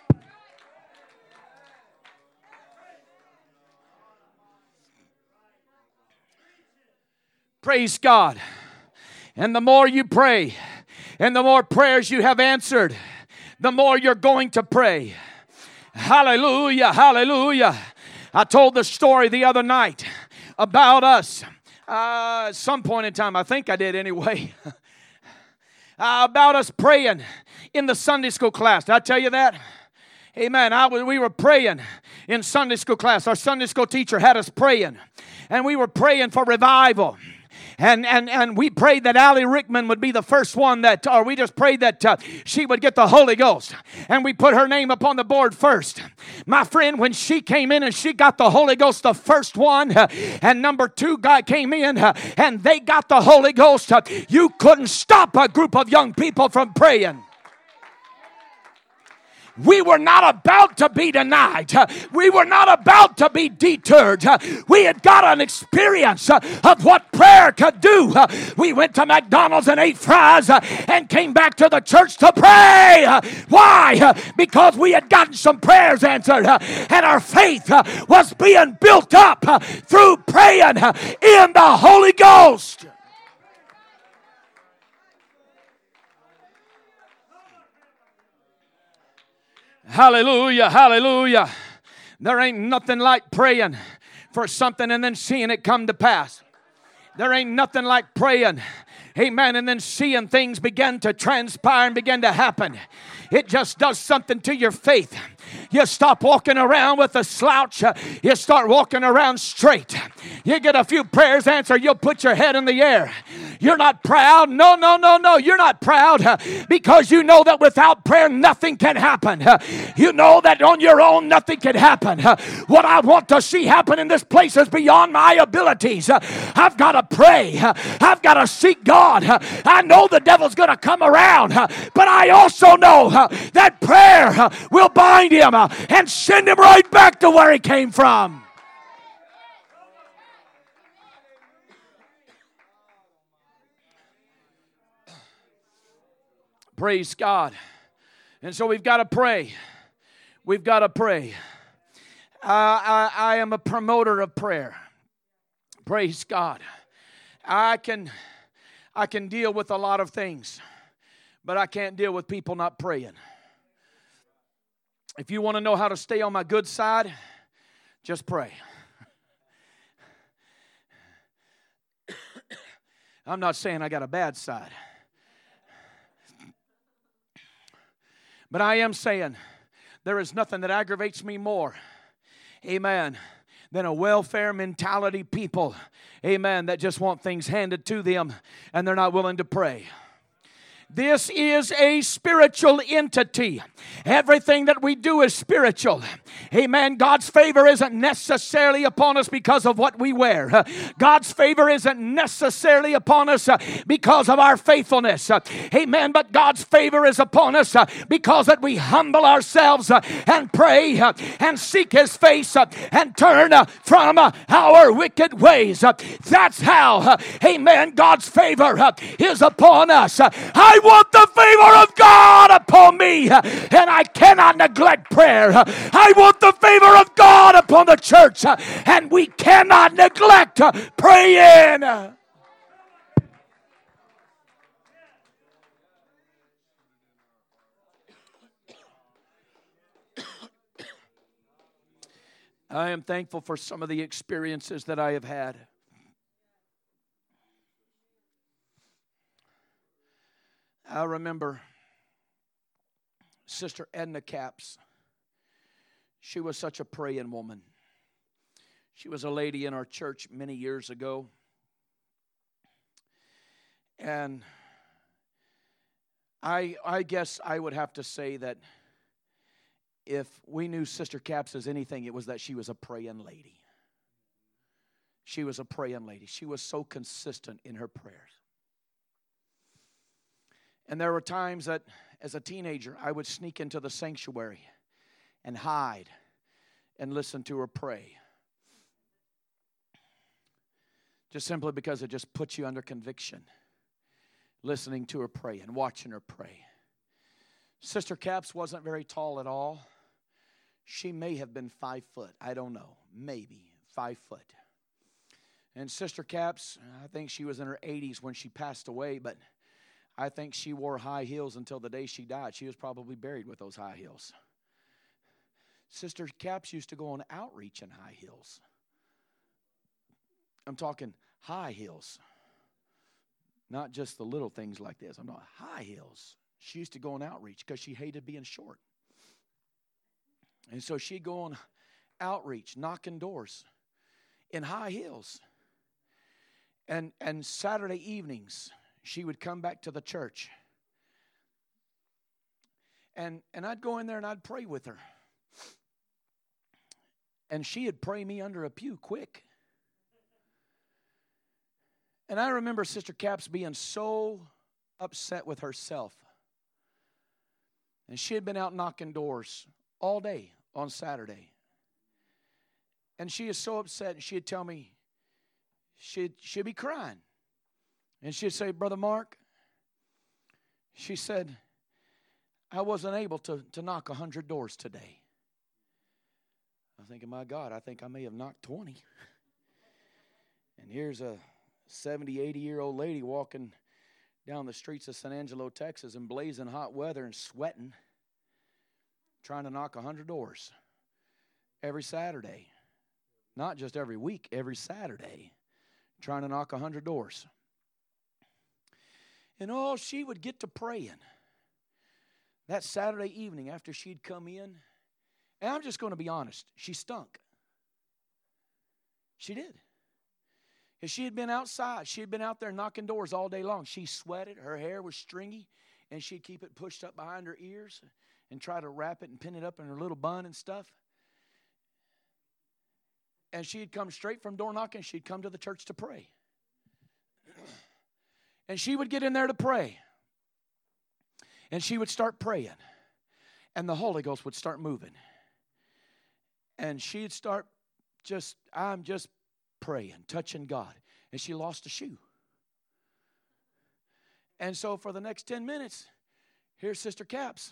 Praise God. And the more you pray, and the more prayers you have answered, the more you're going to pray. Hallelujah, hallelujah. I told the story the other night about us. Uh, at some point in time, I think I did anyway. uh, about us praying in the Sunday school class. Did I tell you that? Amen. I, we were praying in Sunday school class. Our Sunday school teacher had us praying. And we were praying for revival. And, and and we prayed that Allie Rickman would be the first one that, or we just prayed that uh, she would get the Holy Ghost. And we put her name up on the board first. My friend, when she came in and she got the Holy Ghost, the first one, uh, and number two guy came in uh, and they got the Holy Ghost, uh, you couldn't stop a group of young people from praying. We were not about to be denied. We were not about to be deterred. We had got an experience of what prayer could do. We went to McDonald's and ate fries and came back to the church to pray. Why? Because we had gotten some prayers answered and our faith was being built up through praying in the Holy Ghost. Hallelujah, hallelujah. There ain't nothing like praying for something and then seeing it come to pass. There ain't nothing like praying, amen, and then seeing things begin to transpire and begin to happen. It just does something to your faith. You stop walking around with a slouch. You start walking around straight. You get a few prayers answered, you'll put your head in the air. You're not proud. No, no, no, no. You're not proud because you know that without prayer, nothing can happen. You know that on your own, nothing can happen. What I want to see happen in this place is beyond my abilities. I've got to pray. I've got to seek God. I know the devil's going to come around, but I also know that prayer will bind him and send him right back to where he came from. Praise God. And so we've got to pray. We've got to pray. Uh, I, I am a promoter of prayer. Praise God. I can, I can deal with a lot of things, but I can't deal with people not praying. If you want to know how to stay on my good side, just pray. I'm not saying I got a bad side. But I am saying there is nothing that aggravates me more, amen, than a welfare mentality people, amen, that just want things handed to them and they're not willing to pray. This is a spiritual entity. Everything that we do is spiritual. Amen. God's favor isn't necessarily upon us because of what we wear. God's favor isn't necessarily upon us because of our faithfulness. Amen. But God's favor is upon us because that we humble ourselves and pray and seek His face and turn from our wicked ways. That's how, amen, God's favor is upon us. I want the favor of God upon me, and I cannot neglect prayer. I want the favor of God upon the church, and we cannot neglect praying. I am thankful for some of the experiences that I have had. I remember Sister Edna Capps. She was such a praying woman. She was a lady in our church many years ago. And I, I guess I would have to say that if we knew Sister Capps as anything, it was that she was a praying lady. She was a praying lady. She was so consistent in her prayers. And there were times that, as a teenager, I would sneak into the sanctuary and hide and listen to her pray. Just simply because it just puts you under conviction, listening to her pray and watching her pray. Sister Capps wasn't very tall at all. She may have been five foot. I don't know. Maybe five foot. And Sister Capps, I think she was in her eighties when she passed away, but I think she wore high heels until the day she died. She was probably buried with those high heels. Sister Capps used to go on outreach in high heels. I'm talking high heels. Not just the little things like this. I'm not high heels. She used to go on outreach because she hated being short. And so she'd go on outreach, knocking doors in high heels. And, and Saturday evenings, she would come back to the church. And, and I'd go in there and I'd pray with her. And she'd pray me under a pew quick. And I remember Sister Capps being so upset with herself. And she had been out knocking doors all day on Saturday. And she is so upset, and she'd tell me, she'd, she'd be crying. And she'd say, Brother Mark, she said, I wasn't able to, to knock a hundred doors today. I'm thinking, my God, I think I may have knocked twenty. And here's a seventy, eighty-year-old lady walking down the streets of San Angelo, Texas, in blazing hot weather and sweating, trying to knock a hundred doors every Saturday. Not just every week, every Saturday, trying to knock a hundred doors. And oh, she would get to praying that Saturday evening after she'd come in. And I'm just going to be honest, she stunk. She did. Because she had been outside. She had been out there knocking doors all day long. She sweated. Her hair was stringy. And she'd keep it pushed up behind her ears and try to wrap it and pin it up in her little bun and stuff. And she'd come straight from door knocking. She'd come to the church to pray. And she would get in there to pray. And she would start praying. And the Holy Ghost would start moving. And she'd start just, I'm just praying, touching God. And she lost a shoe. And so for the next ten minutes, here's Sister Capps.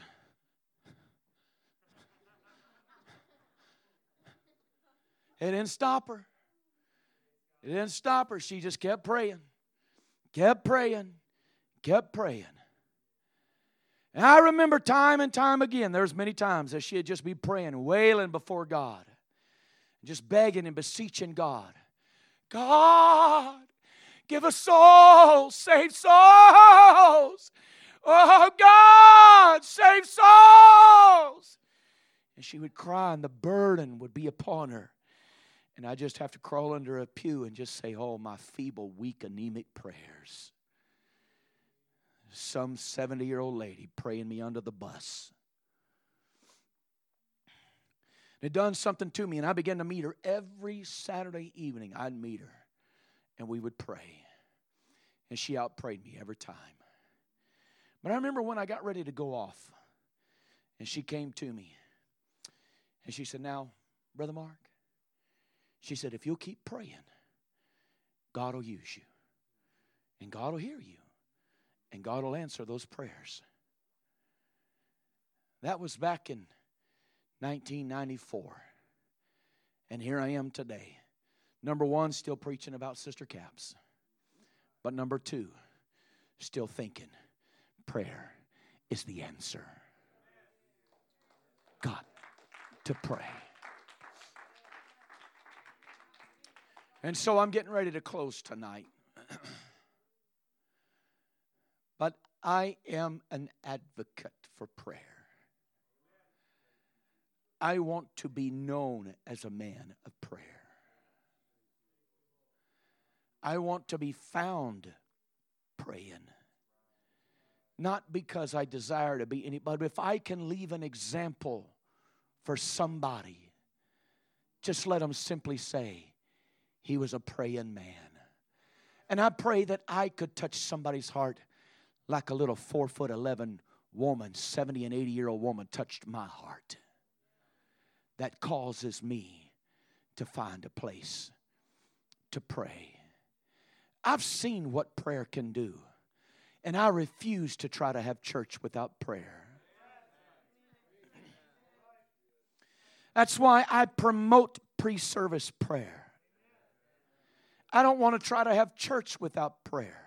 It didn't stop her. It didn't stop her. She just kept praying. Kept praying. Kept praying. And I remember time and time again, there's many times that she'd just be praying, wailing before God. Just begging and beseeching God. God, give us souls, save souls. Oh, God, save souls. And she would cry and the burden would be upon her. And I just have to crawl under a pew and just say, oh, my feeble, weak, anemic prayers. some seventy-year-old lady praying me under the bus. It done something to me, and I began to meet her every Saturday evening. I'd meet her, and we would pray. And she outprayed me every time. But I remember when I got ready to go off, and she came to me, and she said, now, Brother Mark, she said, if you'll keep praying, God will use you, and God will hear you, and God will answer those prayers. That was back in nineteen ninety-four. And here I am today. Number one, still preaching about Sister Caps. But number two, still thinking prayer is the answer. Got to pray. And so I'm getting ready to close tonight. But I am an advocate for prayer. I want to be known as a man of prayer. I want to be found praying. Not because I desire to be anybody, but if I can leave an example for somebody, just let them simply say, he was a praying man. And I pray that I could touch somebody's heart like a little four foot eleven woman, seventy and eighty year old woman touched my heart. That causes me to find a place to pray. I've seen what prayer can do, and I refuse to try to have church without prayer. That's why I promote pre-service prayer. I don't want to try to have church without prayer.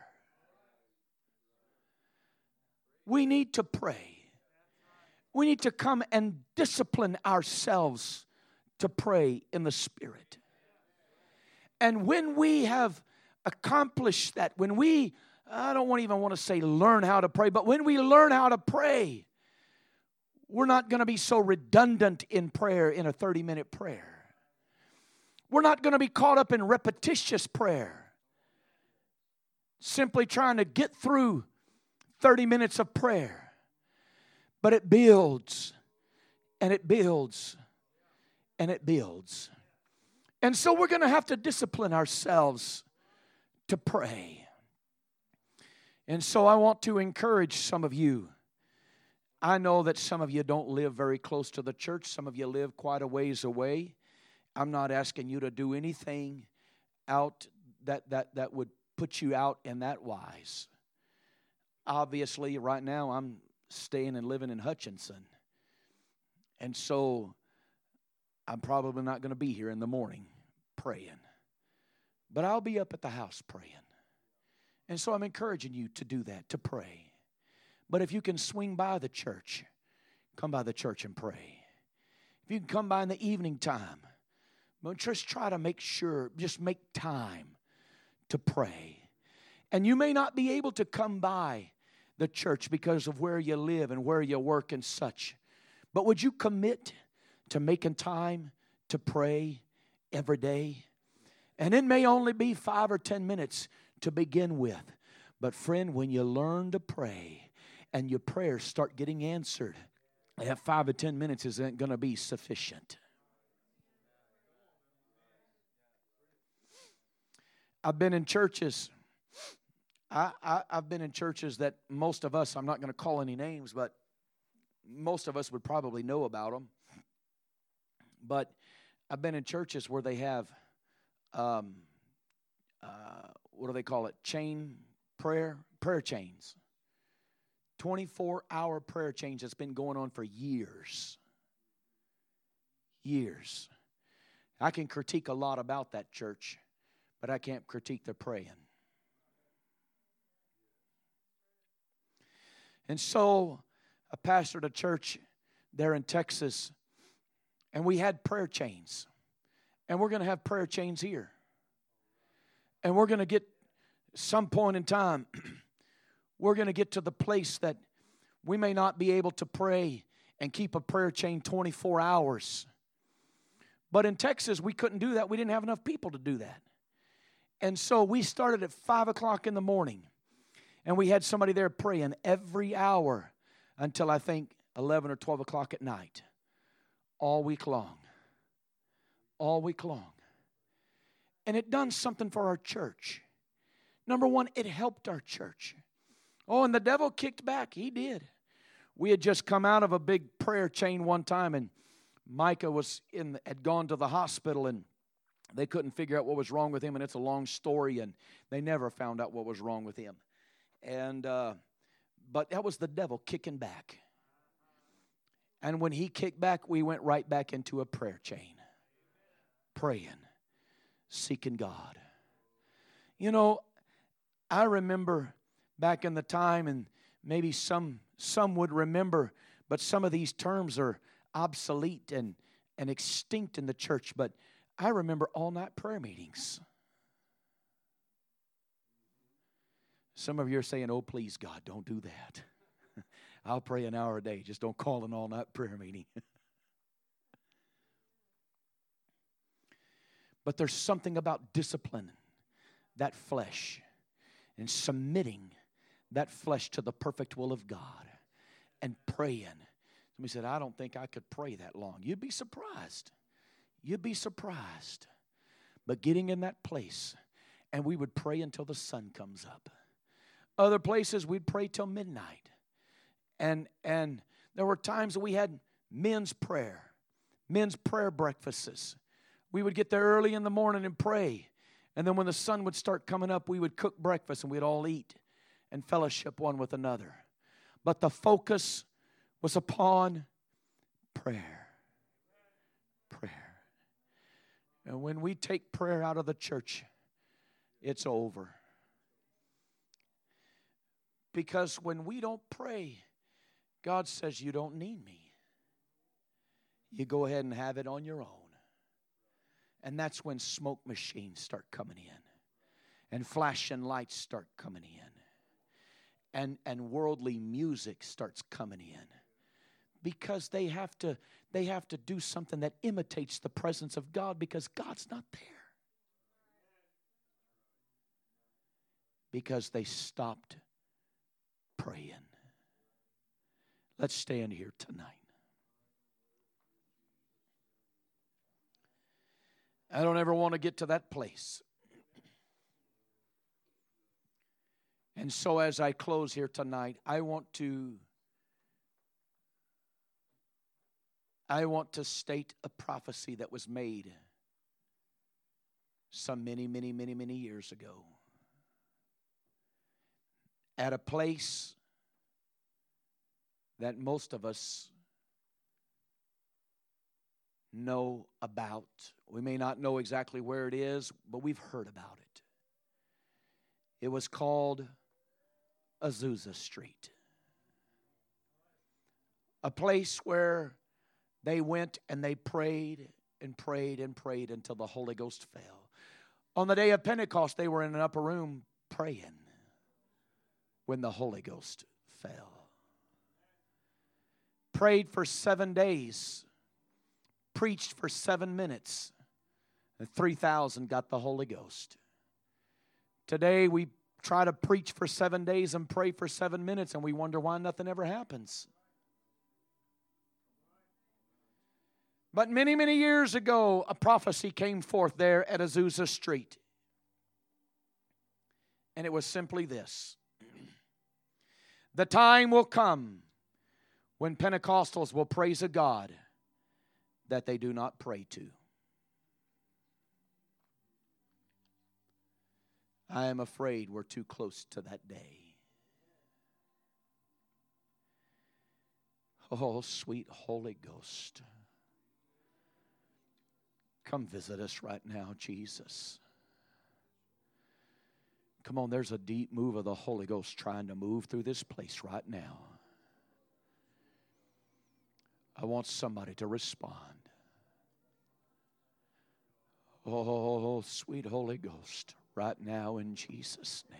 We need to pray. We need to come and discipline ourselves to pray in the Spirit. And when we have accomplished that, when we, I don't even want to say learn how to pray, but when we learn how to pray, we're not going to be so redundant in prayer in a thirty-minute prayer. We're not going to be caught up in repetitious prayer, simply trying to get through thirty minutes of prayer. But it builds, and it builds, and it builds. And so we're going to have to discipline ourselves to pray. And so I want to encourage some of you. I know that some of you don't live very close to the church. Some of you live quite a ways away. I'm not asking you to do anything out that, that, that would put you out in that wise. Obviously, right now I'm staying and living in Hutchinson. And so I'm probably not going to be here in the morning praying. But I'll be up at the house praying. And so I'm encouraging you to do that, to pray. But if you can swing by the church, come by the church and pray. If you can come by in the evening time, but just try to make sure, just make time to pray. And you may not be able to come by the church because of where you live and where you work and such. But would you commit to making time to pray every day? And it may only be five or ten minutes to begin with. But friend, when you learn to pray and your prayers start getting answered, that five or ten minutes isn't going to be sufficient. I've been in churches I, I, I've been in churches that most of us, I'm not going to call any names, but most of us would probably know about them. But I've been in churches where they have, um, uh, what do they call it, chain prayer, prayer chains. twenty-four hour prayer chains that's been going on for years. Years. I can critique a lot about that church, but I can't critique their praying. And so I pastored a church there in Texas, and we had prayer chains. And we're going to have prayer chains here. And we're going to get, some point in time, we're going to get to the place that we may not be able to pray and keep a prayer chain twenty-four hours. But in Texas, we couldn't do that. We didn't have enough people to do that. And so we started at five o'clock in the morning. And we had somebody there praying every hour until I think eleven or twelve o'clock at night. All week long. All week long. And it done something for our church. Number one, it helped our church. Oh, and the devil kicked back. He did. We had just come out of a big prayer chain one time, and Micah was in, had gone to the hospital, and they couldn't figure out what was wrong with him, and it's a long story, and they never found out what was wrong with him. And uh, but that was the devil kicking back. And when he kicked back, we went right back into a prayer chain, praying, seeking God. You know, I remember back in the time, and maybe some some would remember, but some of these terms are obsolete and, and extinct in the church. But I remember all-night prayer meetings. Some of you are saying, oh, please, God, don't do that. I'll pray an hour a day. Just don't call an all-night prayer meeting. But there's something about disciplining that flesh and submitting that flesh to the perfect will of God and praying. Somebody said, I don't think I could pray that long. You'd be surprised. You'd be surprised. But getting in that place, and we would pray until the sun comes up. Other places we'd pray till midnight. And and there were times that we had men's prayer, men's prayer breakfasts. We would get there early in the morning and pray. And then when the sun would start coming up, we would cook breakfast and we'd all eat and fellowship one with another. But the focus was upon prayer. Prayer. And when we take prayer out of the church, it's over. Because when we don't pray, God says, you don't need me. You go ahead and have it on your own. And that's when smoke machines start coming in. And flashing lights start coming in. And, and worldly music starts coming in. Because they have to, they have to do something that imitates the presence of God, because God's not there. Because they stopped praying. Let's stand here tonight. I don't ever want to get to that place. And so as I close here tonight, I want to I want to state a prophecy that was made some many, many, many, many years ago. At a place that most of us know about. We may not know exactly where it is, but we've heard about it. It was called Azusa Street. A place where they went and they prayed and prayed and prayed until the Holy Ghost fell. On the day of Pentecost, they were in an upper room praying when the Holy Ghost fell. Prayed for seven days. Preached for seven minutes. And three thousand got the Holy Ghost. Today we try to preach for seven days and pray for seven minutes, and we wonder why nothing ever happens. But many, many years ago, a prophecy came forth there at Azusa Street. And it was simply this. The time will come when Pentecostals will praise a God that they do not pray to. I am afraid we're too close to that day. Oh, sweet Holy Ghost. Come visit us right now, Jesus. Come on, there's a deep move of the Holy Ghost trying to move through this place right now. I want somebody to respond. Oh, sweet Holy Ghost, right now in Jesus' name.